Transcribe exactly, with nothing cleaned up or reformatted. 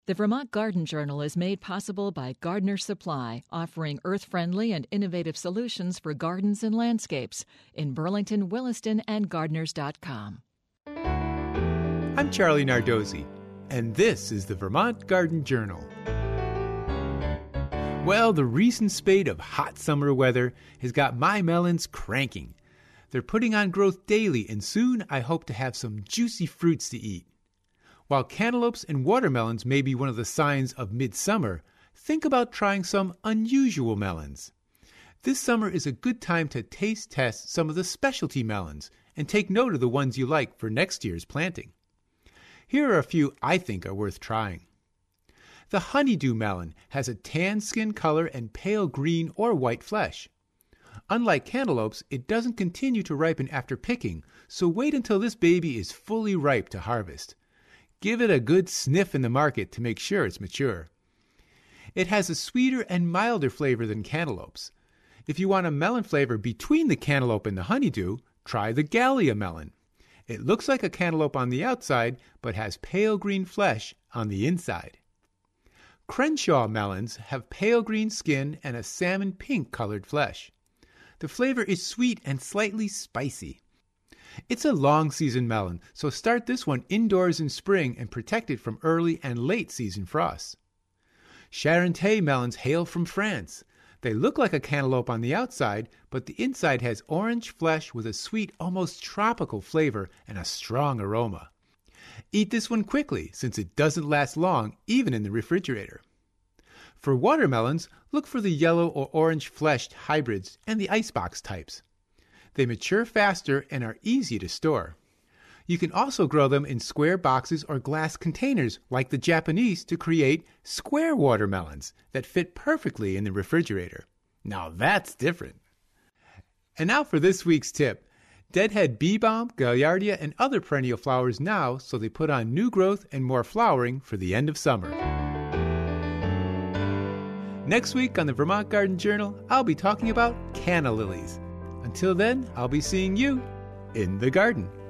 The Vermont Garden Journal is made possible by Gardener's Supply, offering earth-friendly and innovative solutions for gardens and landscapes in Burlington, Williston, and gardeners dot com. I'm Charlie Nardozzi, and this is the Vermont Garden Journal. Well, the recent spate of hot summer weather has got my melons cranking. They're putting on growth daily, and soon I hope to have some juicy fruits to eat. While cantaloupes and watermelons may be one of the signs of midsummer, think about trying some unusual melons. This summer is a good time to taste test some of the specialty melons and take note of the ones you like for next year's planting. Here are a few I think are worth trying. The honeydew melon has a tan skin color and pale green or white flesh. Unlike cantaloupes, it doesn't continue to ripen after picking, so wait until this baby is fully ripe to harvest. Give it a good sniff in the market to make sure it's mature. It has a sweeter and milder flavor than cantaloupes. If you want a melon flavor between the cantaloupe and the honeydew, try the Gallia melon. It looks like a cantaloupe on the outside, but has pale green flesh on the inside. Crenshaw melons have pale green skin and a salmon pink colored flesh. The flavor is sweet and slightly spicy. It's a long season melon, so start this one indoors in spring and protect it from early and late season frosts. Charente melons hail from France. They look like a cantaloupe on the outside, but the inside has orange flesh with a sweet, almost tropical flavor and a strong aroma. Eat this one quickly, since it doesn't last long, even in the refrigerator. For watermelons, look for the yellow or orange-fleshed hybrids and the icebox types. They mature faster and are easy to store. You can also grow them in square boxes or glass containers like the Japanese to create square watermelons that fit perfectly in the refrigerator. Now that's different. And now for this week's tip. Deadhead bee balm, gaillardia, and other perennial flowers now so they put on new growth and more flowering for the end of summer. Next week on the Vermont Garden Journal, I'll be talking about canna lilies. Until then, I'll be seeing you in the garden.